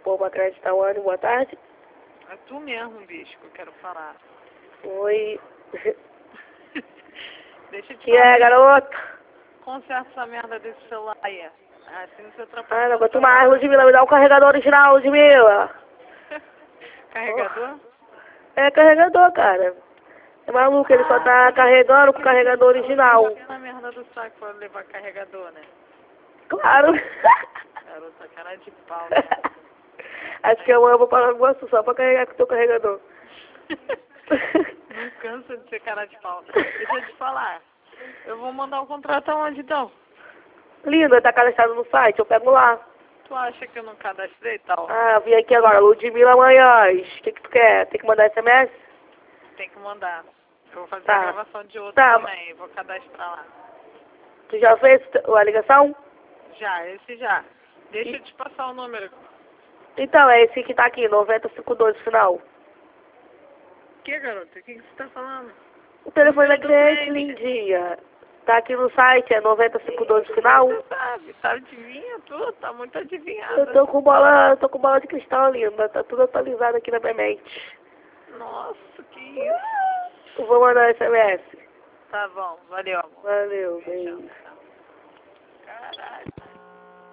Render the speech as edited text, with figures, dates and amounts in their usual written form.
povo acreditar o ano. Boa tarde. É tu mesmo, bicho, que eu quero falar. Oi. Deixa eu te Que é, garota? Conserta essa merda desse celular aí. Assim você atrapalha. Ah, não aguento mais, Ludmilla. Me dá um carregador original, Ludmilla. Carregador? É carregador, cara. É maluco, ele só tá carregando com o carregador original. Na merda do saco pra levar carregador, né? Claro. Garota, cara de pau, né? Acho que eu vou parar no gosto só pra carregar com o teu carregador. Não cansa de ser cara de pau. Deixa eu te falar. Eu vou mandar o contrato aonde, então? Linda, tá cadastrado no site, eu pego lá. Tu acha que eu não cadastrei e tal? Ah, vim aqui agora, Ludmilla Manhães. O que tu quer? Tem que mandar SMS? Tem que mandar. Eu vou fazer Tá. a gravação de outro Tá. também. Vou cadastrar lá. Tu já fez a ligação? Já, esse já. Deixa eu te passar o número. Então, é esse que tá aqui, 9512 final. Que, garota? O que você tá falando? O telefone da Número do cliente, cliente. lindinha. Tá aqui no site, é 9512 final. Você sabe, tá adivinha tudo, tá muito adivinhada. Eu tô com bola de cristal, linda. Tá tudo atualizado aqui na minha mente. Nossa, que isso. Eu vou mandar SMS. Tá bom, valeu, amor. Valeu, beijo. Caralho.